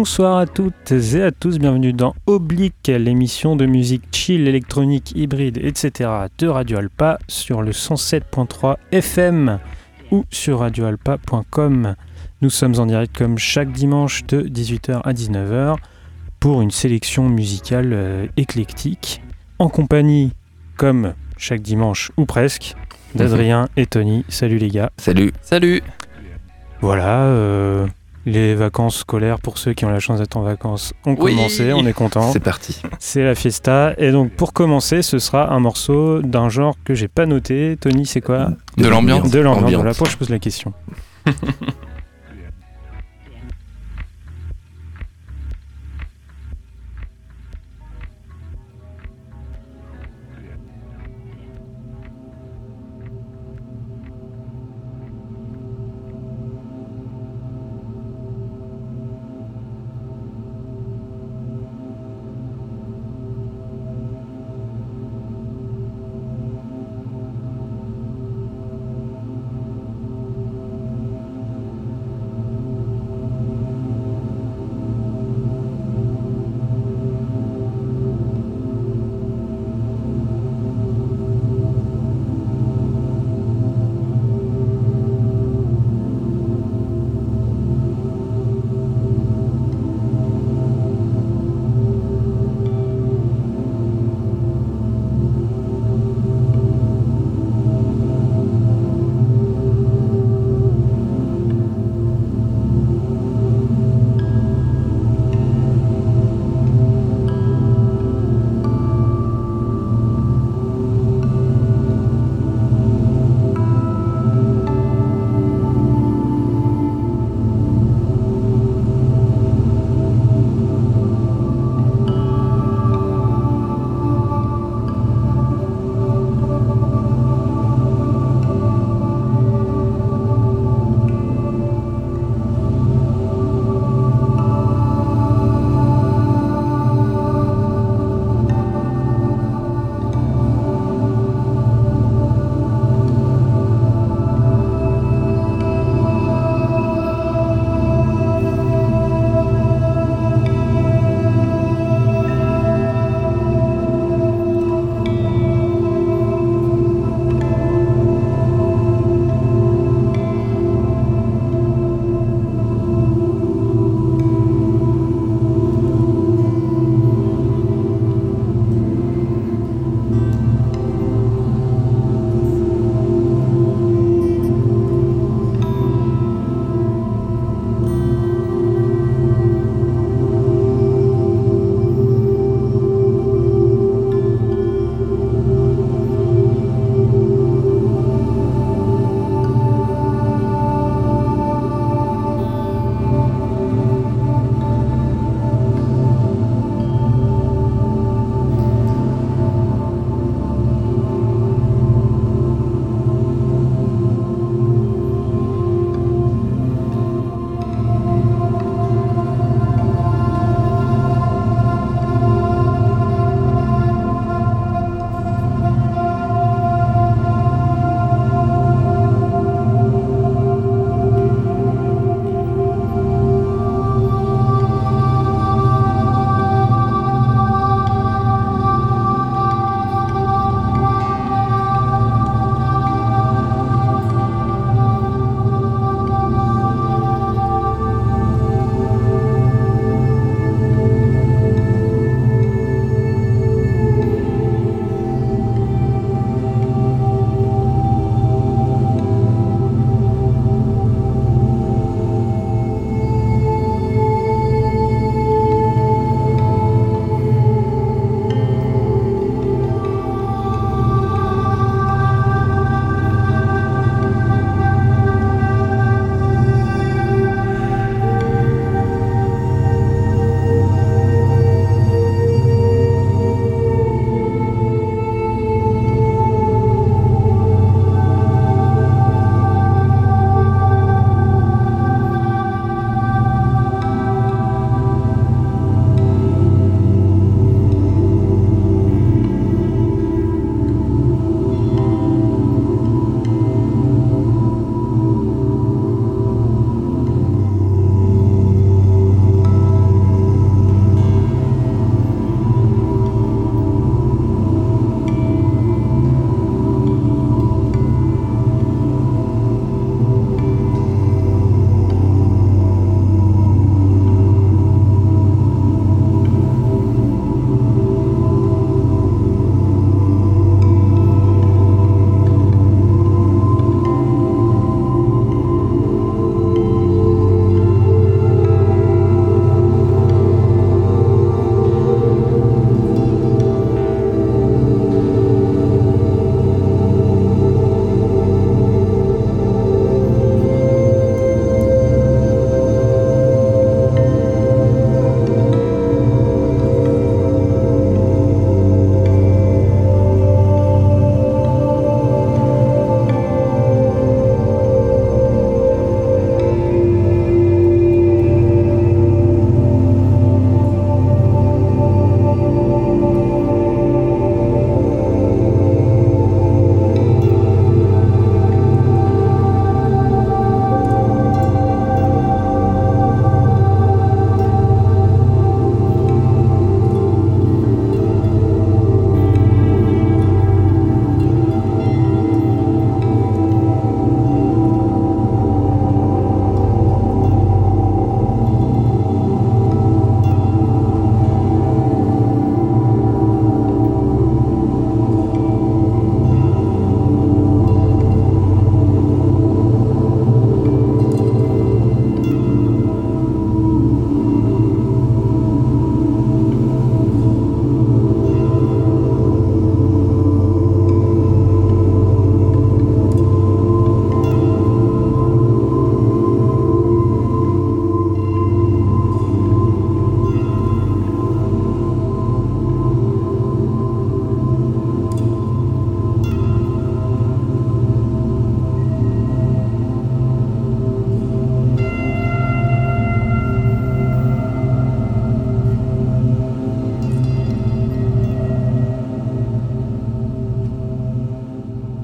Bonsoir à toutes et à tous, bienvenue dans Oblique, l'émission de musique chill, électronique, hybride, etc. de Radio Alpa sur le 107.3 FM ou sur radioalpa.com. Nous sommes en direct comme chaque dimanche de 18h à 19h pour une sélection musicale éclectique, en compagnie, comme chaque dimanche ou presque, d'Adrien et Tony. Salut les gars. Salut. Salut. Voilà, les vacances scolaires pour ceux qui ont la chance d'être en vacances ont commencé, on est content. C'est parti. C'est la fiesta. Et donc pour commencer, ce sera un morceau d'un genre que j'ai pas noté. Tony, c'est quoi ? De l'ambiance. De l'ambiance, voilà, pourquoi je pose la question.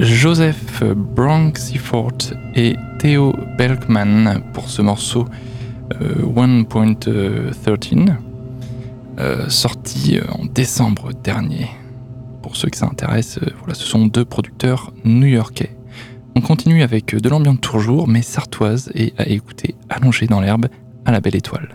Joseph Branksifort et Theo Belkman pour ce morceau 1.13, sorti en décembre dernier. Pour ceux que ça intéresse, voilà, ce sont deux producteurs new-yorkais. On continue avec de l'ambiance toujours, mais sartoise, et à écouter Allongé dans l'herbe à la belle étoile.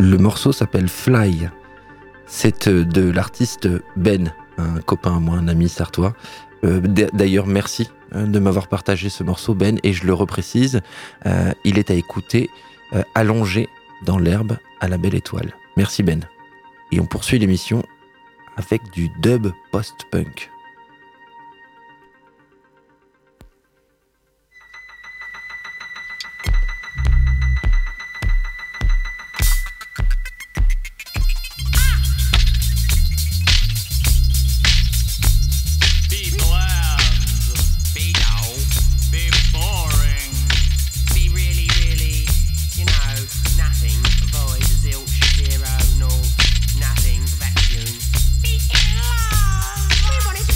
Le morceau s'appelle Fly. C'est de l'artiste Ben, un copain à moi, un ami sartois. D'ailleurs, merci de m'avoir partagé ce morceau, Ben, et je le reprécise, il est à écouter allongé dans l'herbe à la belle étoile. Merci Ben. Et on poursuit l'émission avec du dub post-punk. We wanted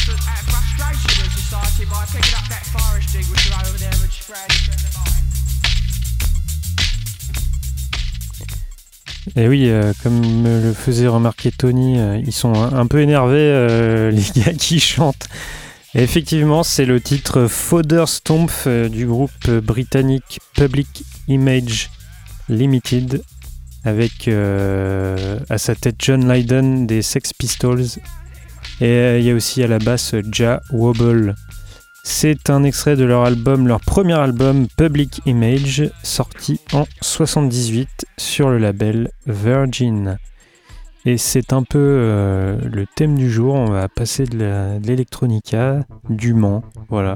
Et oui, comme le faisait remarquer Tony, ils sont un peu énervés, les gars qui chantent. Et effectivement, c'est le titre Fodder Stomph du groupe britannique Public Image Limited, avec à sa tête John Lydon des Sex Pistols. Et il y a aussi à la basse Jah Wobble. C'est un extrait de leur premier album Public Image, sorti en 78 sur le label Virgin. Et c'est un peu le thème du jour, on va passer de l'électronica, du Mans, voilà.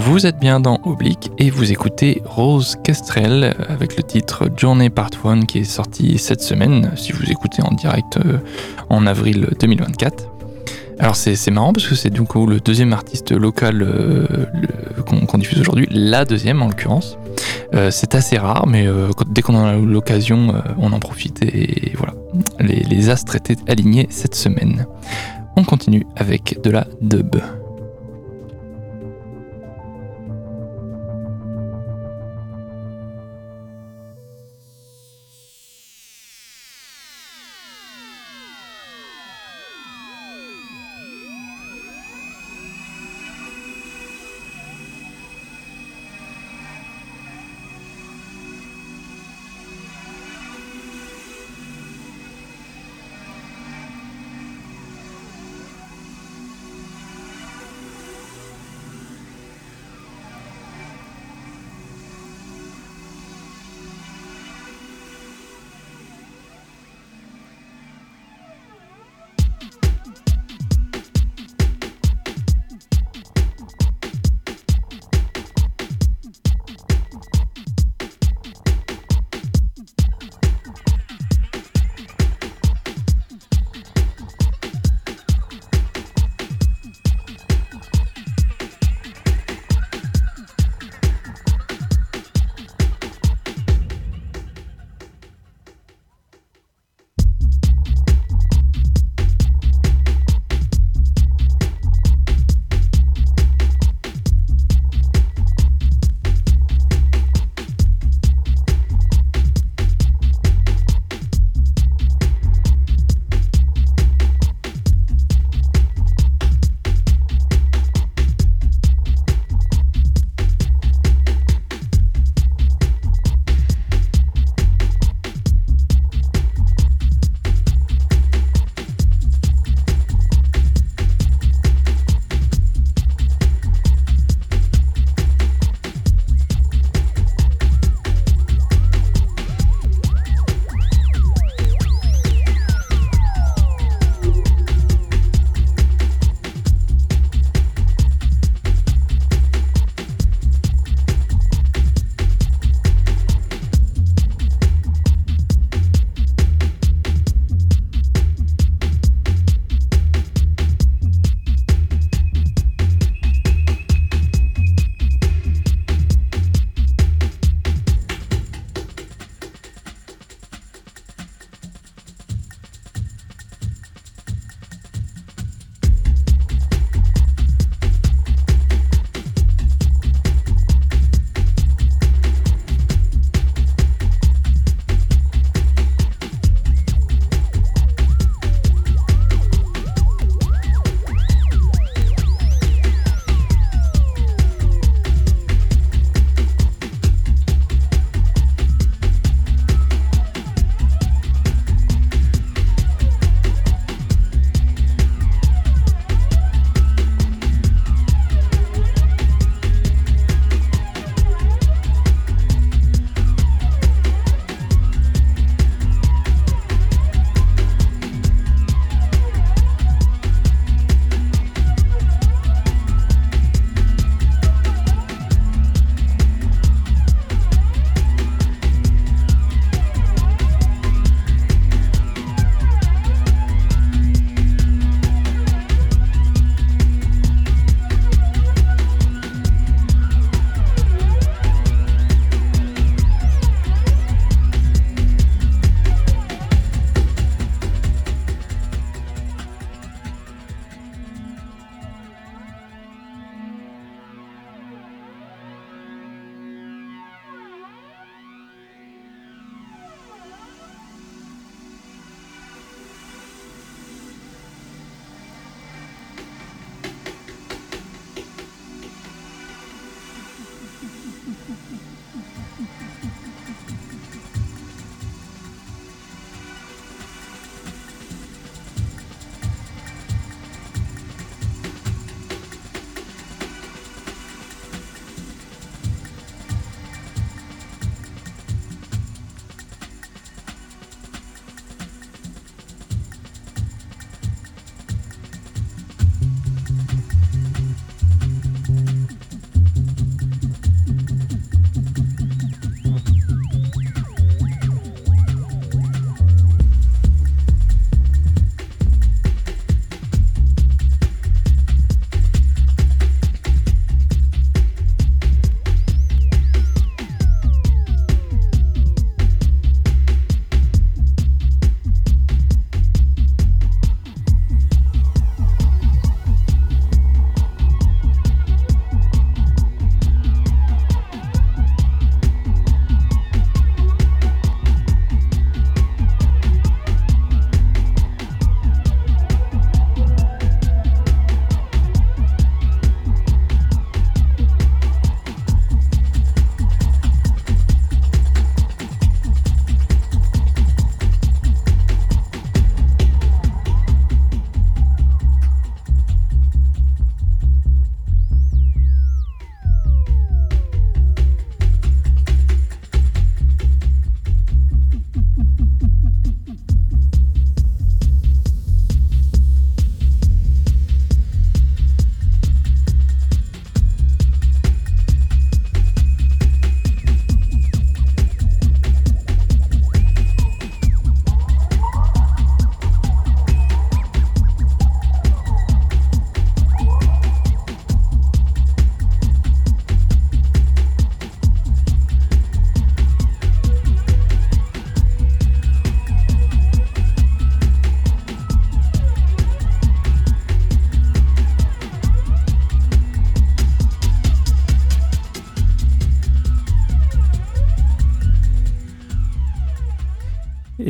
vous êtes bien dans Oblique et vous écoutez Rose Kestrel avec le titre Journey Part 1 qui est sorti cette semaine, si vous écoutez en direct en avril 2024. Alors c'est marrant parce que c'est du coup le deuxième artiste local qu'on diffuse aujourd'hui, la deuxième en l'occurrence. C'est assez rare, mais dès qu'on en a l'occasion, on en profite et voilà, les astres étaient alignés cette semaine. On continue avec de la dub.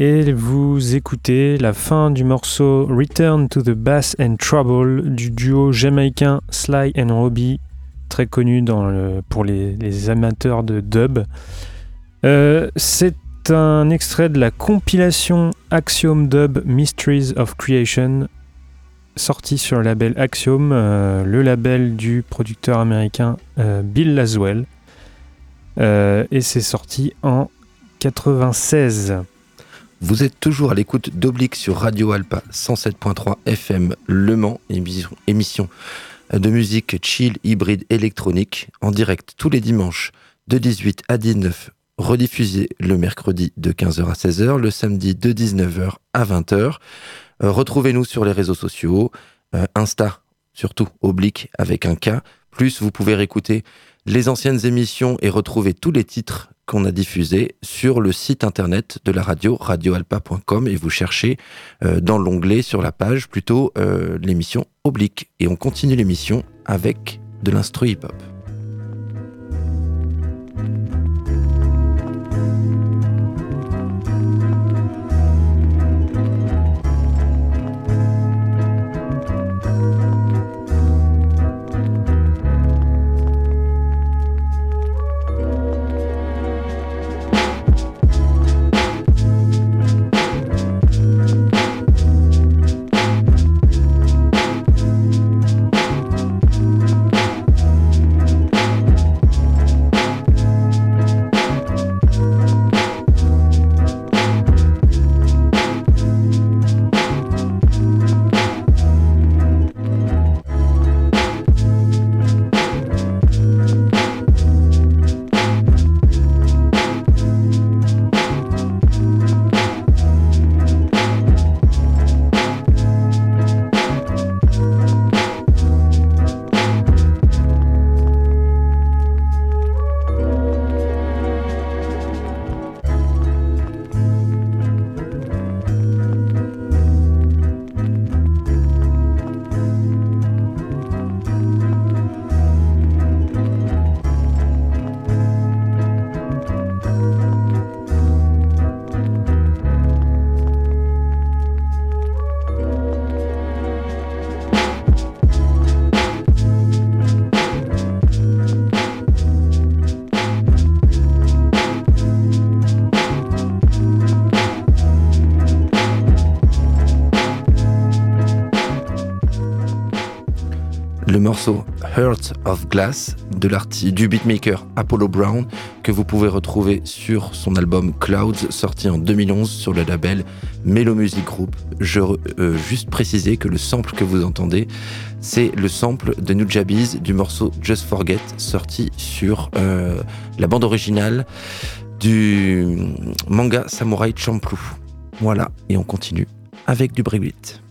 et vous écoutez la fin du morceau Return to the Bass and Trouble du duo jamaïcain Sly and Robbie, très connu pour les amateurs de dub. C'est un extrait de la compilation Axiom Dub Mysteries of Creation, sorti sur le label Axiom, le label du producteur américain Bill Laswell. Et c'est sorti en 96. Vous êtes toujours à l'écoute d'Oblique sur Radio Alpa 107.3 FM Le Mans, émission de musique chill, hybride, électronique, en direct tous les dimanches de 18 à 19, rediffusé le mercredi de 15h à 16h, le samedi de 19h à 20h. Retrouvez-nous sur les réseaux sociaux, Insta, surtout Oblique avec un K. Plus, vous pouvez réécouter les anciennes émissions et retrouver tous les titres qu'on a diffusés sur le site internet de la radio, radioalpa.com, et vous cherchez dans l'onglet sur la page plutôt l'émission Oblique. Et on continue l'émission avec de l'instru hip-hop. Le morceau Heart of Glass du beatmaker Apollo Brown, que vous pouvez retrouver sur son album Clouds, sorti en 2011 sur le label Mellow Music Group. Je juste préciser que le sample que vous entendez, c'est le sample de Nujabes du morceau Just Forget, sorti sur la bande originale du manga Samurai Champloo. Voilà, et on continue avec du breakbeat.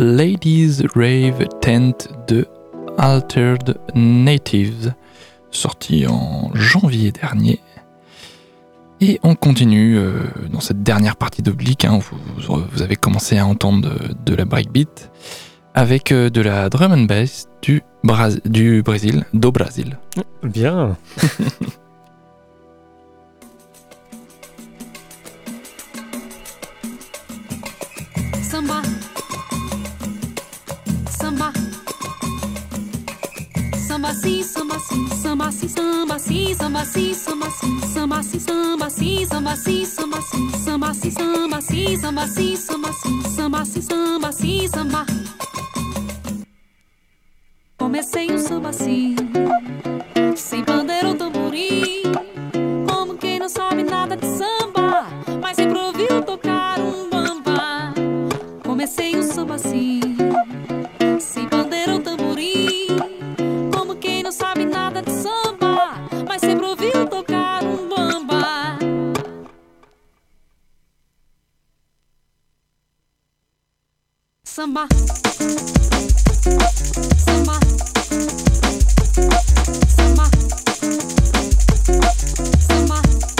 Ladies Rave Tent de Altered Natives, sorti en janvier dernier. Et on continue dans cette dernière partie d'Oblique, hein, vous avez commencé à entendre de la breakbeat, avec de la drum and bass du Brésil, do Brasil. Bien. Samba, samba, samba sim, samba sim, samba sim, samba sim, samba sim, samba sim, samba sim, samba sim, samba sim, samba sim, samba sim, samba sim, samba sim, samba sim, samba sim, samba sim, samba. Comecei o samba assim, sem bandeira ou tamborim, como quem não sabe nada de samba, mas sempre ouviu tocar um bamba. Comecei o samba assim, sem bandeira ou tamborim, como quem não sabe nada de samba, mas sempre ouviu tocar um bamba. Samba, samba, samba, samba.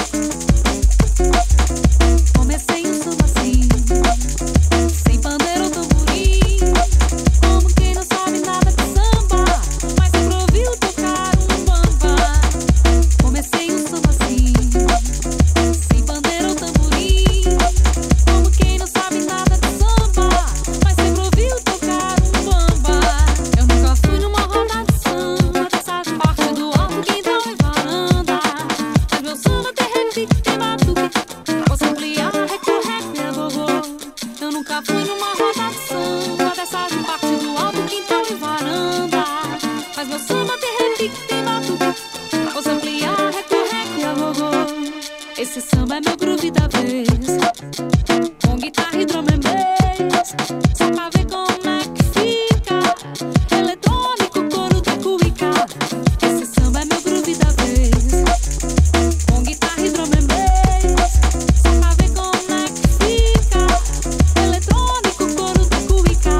Comecei o samba assim, sem bandeira ou tamborim, como quem não sabe nada de samba, mas sempre ouviu tocar um bamba. Comecei o samba assim, sem bandeira ou tamborim, como quem não sabe nada de samba, mas sempre ouviu tocar um bamba. Eu nunca fui numa roda de samba, dessas partes do alto, quintal e varanda, mas meu samba tem repique, tem batuque, posso ampliar, recorrer, é vovô. Eu nunca fui numa roda de samba, dessas partes do alto, quintal e varanda, mas meu samba tem repique, tem batuque, posso ampliar, recorrer, é vovô. Esse samba é meu groove da vez, com guitarra e drum and bass, só pra ver como é que fica, eletrônico, coro da cuíca. Esse samba é meu groove da vez, com guitarra e drum and bass, só pra ver como é que fica, eletrônico, coro da cuíca.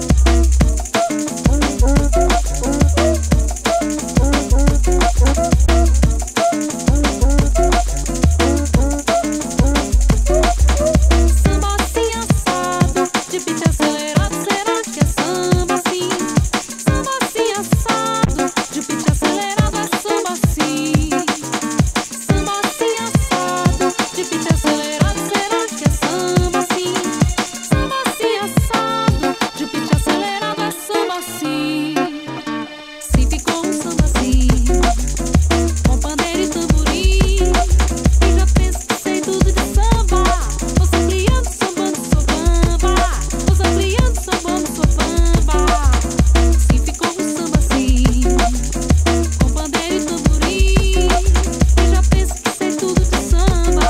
Samba assim assado, de beat acelerado, será que é samba assim? Samba assim assado, de beat acelerado, é samba assim. Samba assim assado, de beat acelerado, será que é samba assim? Samba assim assado, de beat acelerado, é samba assim. Se ficou um samba assim, com pandeiro e tamborim, e já penso que sei tudo de samba, vou ampliando, sambando, sou bamba, vou ampliando, sambando, sou bamba. Se ficou um samba assim, com pandeiro e tamborim, e já penso que sei tudo de samba.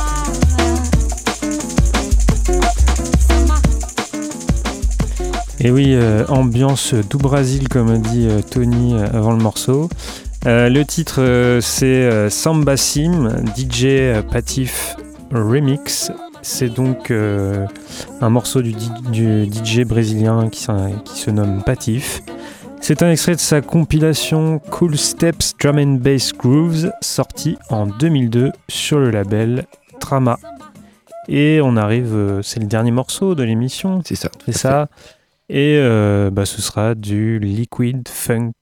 Samba. Et oui, ambiance do Brasil, comme a dit Tony avant le morceau. Le titre, c'est Samba Sim, DJ Patif Remix. C'est donc un morceau du DJ brésilien qui se nomme Patif. C'est un extrait de sa compilation Cool Steps Drum and Bass Grooves, sorti en 2002 sur le label Trama. Et on arrive, c'est le dernier morceau de l'émission, C'est ça. tout c'est à ça. Et ce sera du liquid funk.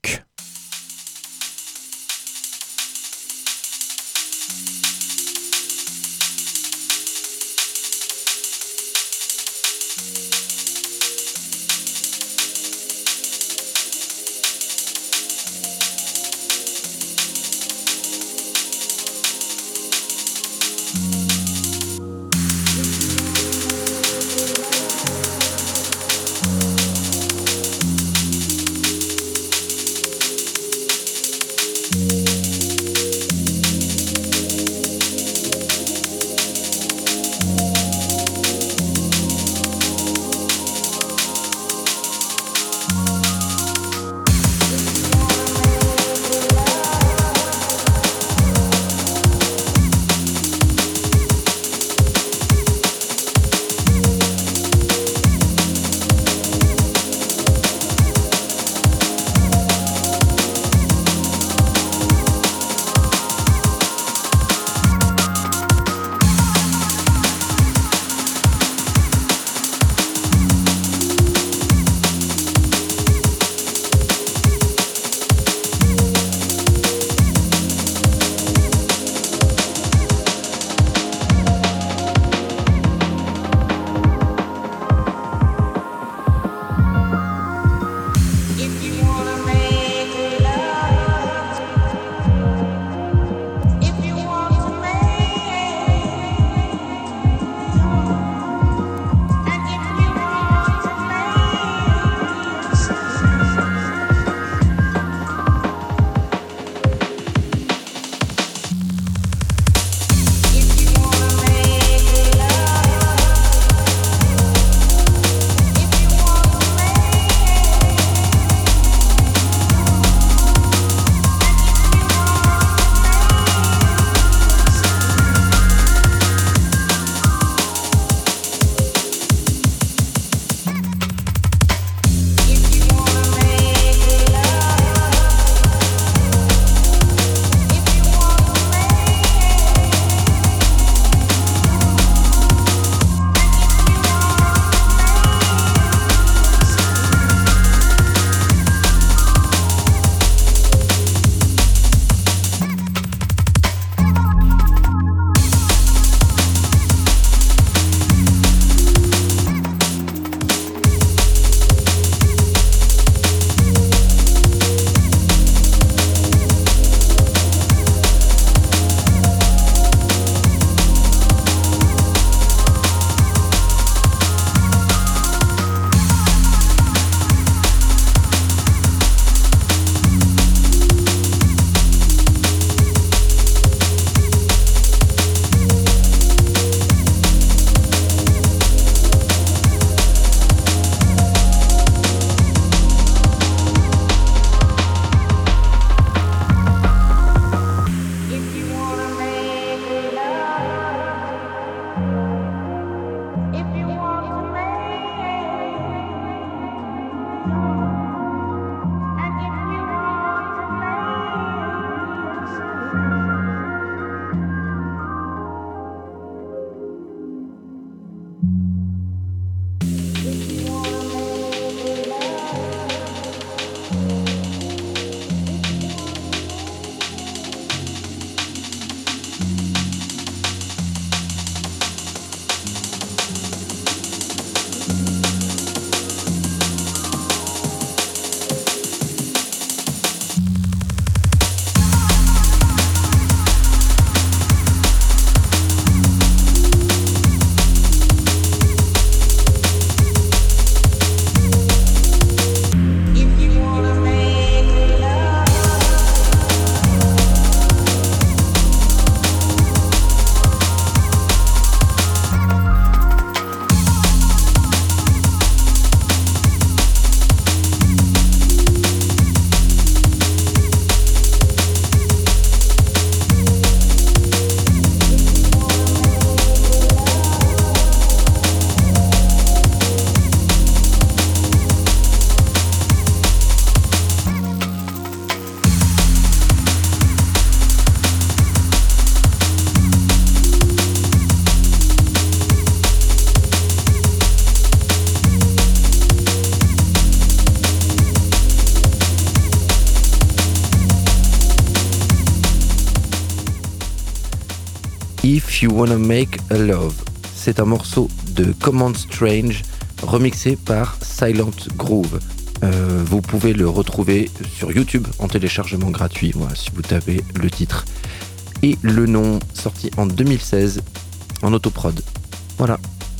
If You Wanna Make a Love. C'est un morceau de Command Strange remixé par Silent Groove. Vous pouvez le retrouver sur YouTube en téléchargement gratuit, voilà, si vous tapez le titre et le nom, sorti en 2016 en autoprod. Voilà.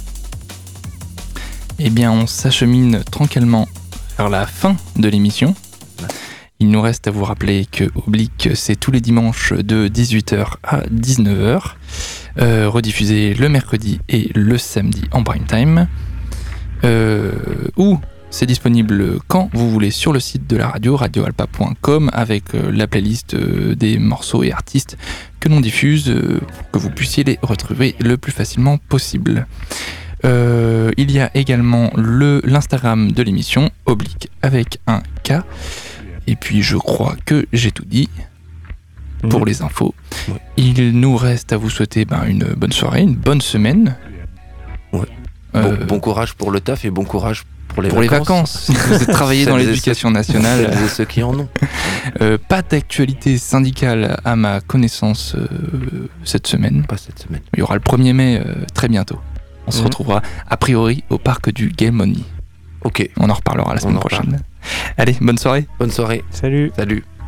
Eh bien, on s'achemine tranquillement vers la fin de l'émission. Il nous reste à vous rappeler que Oblique, c'est tous les dimanches de 18h à 19h, rediffusé le mercredi et le samedi en prime time, ou c'est disponible quand vous voulez sur le site de la radio, radioalpa.com, avec la playlist des morceaux et artistes que l'on diffuse, pour que vous puissiez les retrouver le plus facilement possible. Il y a également l'Instagram de l'émission, Oblique avec un K. Et puis je crois que j'ai tout dit pour les infos. Ouais. Il nous reste à vous souhaiter une bonne soirée, une bonne semaine. Ouais. Bon courage pour le taf et bon courage pour les vacances. Si vous êtes travaillé dans l'éducation nationale. Celles et ceux qui en ont. Pas d'actualité syndicale à ma connaissance cette semaine. Pas cette semaine. Il y aura le 1er mai très bientôt. On se retrouvera a priori au parc du Game Money. Ok. On en reparlera la semaine prochaine. Allez, bonne soirée. Bonne soirée. Salut. Salut.